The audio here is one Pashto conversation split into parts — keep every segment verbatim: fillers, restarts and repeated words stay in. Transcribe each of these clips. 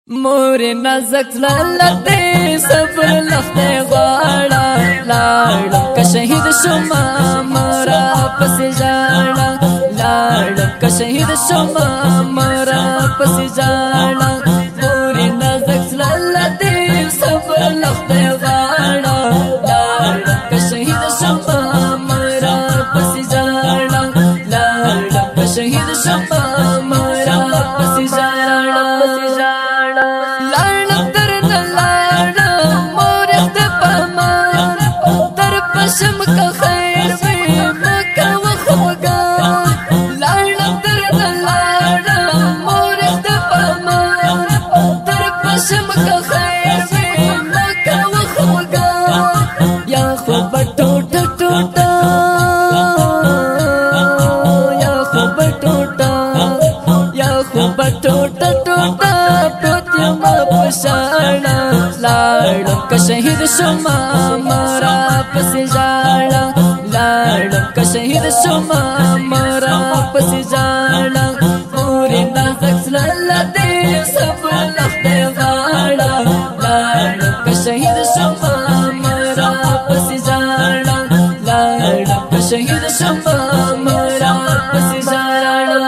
مور نازک لالته صبر لخته غواړه لاړم که شهید شوما مرا پس ژاړه لاړم که شهید شوما مرا پس ژاړه مور نازک لالته صبر لخته غواړه لاړم که شهید شوما مرا پس ژاړه لاړم که شهید شوما مرا پس ژاړه شم کا خیر وی مکه وخوګا لاړم درته لاړم مور د پما تر پشم کا خیر وی مکه وخوګا یا خو بټوټ ټوټا یا خو بټوټا یا خو بټوټ ټوټا پروتیم پښانا لاړم که شهید شوما مرا پس ژاړه لاړم که شهید شوما مرا پس ژاړه پورې نازک لالته صبر لخته غواړه لاړم که شهید شوما مرا پس ژاړه لاړم که شهید شوما مرا پس ژاړه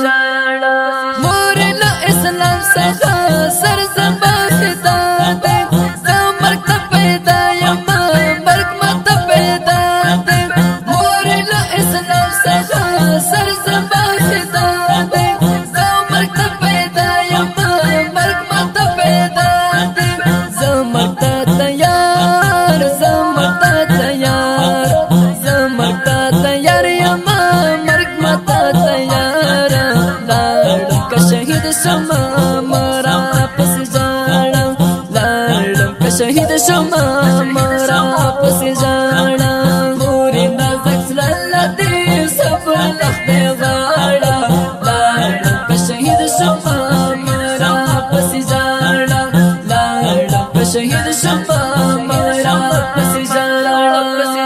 مور له اسلام څخه سر زما فدا ده زمرګ ته پیدا یم مرګ ماته پیدا ده مور له اسلام څخه سر زما فدا ده زمرګ ته پیدا یم مرګ ماته پیدا ده زمرګ ته تیار زمرګ ته تیار زمرګ ته تیار یم مرګ ماته تیار لاړم که شهید شوما مرا پس ژاړه لاړم که شهید شوما مرا پس ژاړه مورې نازک لالته صبر لخته غواړه لاړم که شهید شوما مرا پس ژاړه لاړم که شهید شوما مرا پس ژاړه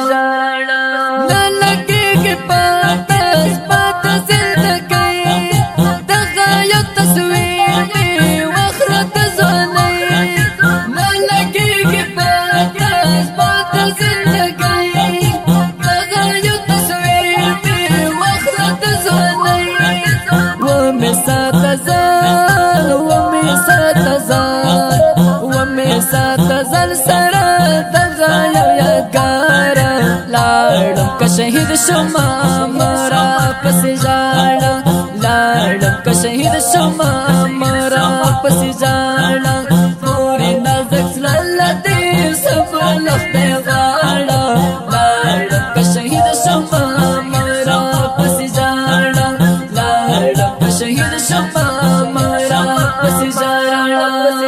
نه لګېږي پاته پاته زندګۍ دغه یو تصویر مې وخرت ځوانۍ نه لګېږي پاته پاته زندګۍ دغه یو تصویر مې وخرت ځوانۍ ومې ساته ځان ومې ساته ځان ومې ساته ځان سره دغه یو یادګاره لاړم که شهید شوما مرا پس ژاړه لاړم که شهید شوما مرا پس ژاړه مورې نازک لالته صبر لخته غواړه لاړم که شهید شوما مرا پس ژاړه لاړم که شهید شوما مرا پس ژاړه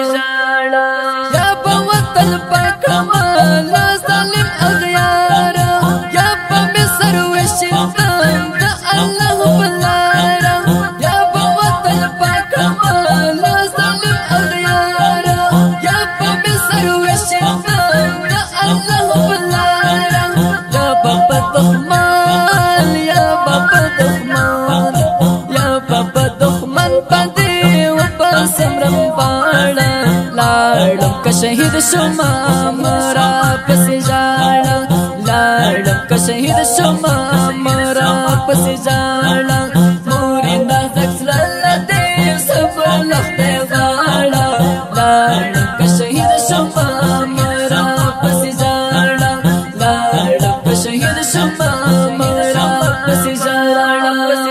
یا په وطن پاکم لا ظالم اغیار یا په مصر وشتم د الله بلاره یا په وطن پاکم لا ظالم اغیار یا په مصر وشتم د الله بلاره یا په دښمن یا په دښمن یا په دښمن باندې و په سمرم باړه لاړم که شهید شوما مرا پس ژاړه لاړم که شهید شوما مرا پس ژاړه مورې نازک لالته صبر لخته غواړه لاړم که شهید شوما مرا پس ژاړه لاړم که شهید شوما مرا پس ژاړه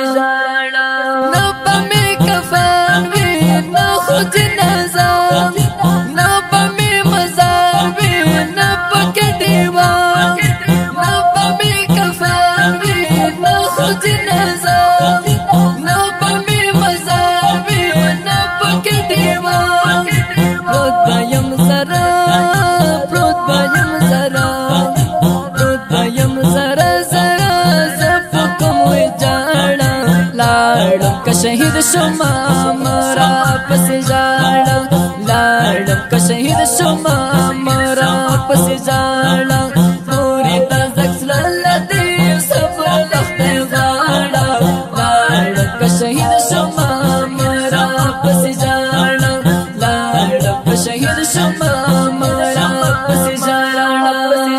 نه به مې کفن وي نه خو جنازه نه به مې مزار وي نه پکې دیوال نه به مې کفن وي نه خو جنازه نه به مې مزار وي نه پکې دیوال پروت به یم سره پروت به یم سره پروت به یم سره سره زه په کوم ویجاړه لاړم که شهید شوما مرا پس ژاړه لاړم که شهید شوما مرا پس ژاړه مورې نازک لالته صبر لخته غواړه لاړم که شهید شوما مرا پس ژاړه لاړم که شهید شما مرا پس ژړا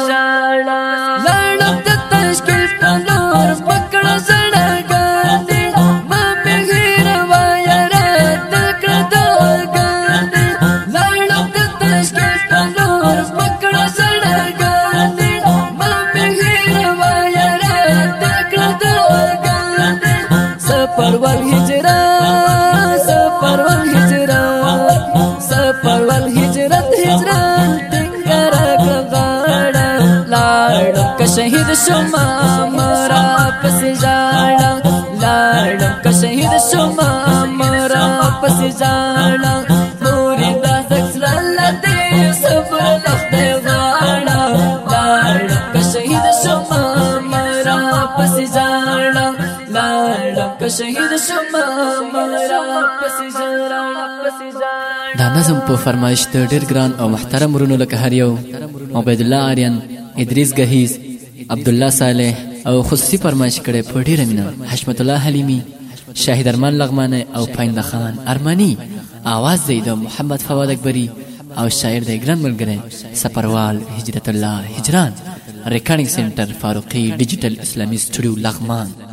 لاړم د تشکیل په لور پکړه زړګاندې ما مې هېروه یاره دل کړه دعاګانې لاړم د تشکیل په لور پکړه زړګاندې ما مې هېروه یاره دل کړه دعاګانې سفر ول هجرت سفر ول هجرت سفر ول هجرت هجرت ټینګه راکړه غاړه لاړم که شهید شما مرا پس ژړا لاړم که شهید شما مرا پس ژړا نورې دا زړه دې سفر لخته غاړه لاړم که شهید شما مرا پس ژړا لاړم که شهید شما مرا پس ژړا دا نظم په فرمایش د ډېر ګران او محترم ورونو لکه هر یو عبید الله آریان ادریس گهیز عبدالله صالح او خصوصي فرمایش کړي په ډېره مینه حشمت الله حلیمی شاهد ارمان لغمانه او پاینده خان ارمانی आवाज دی د محمد فواد اکبری او شاعر د ګران ملګری سفروال هجرت الله هجران ریکارډینګ سنټر فاروقی ډیجیټل اسلامي سټوډیو لغمان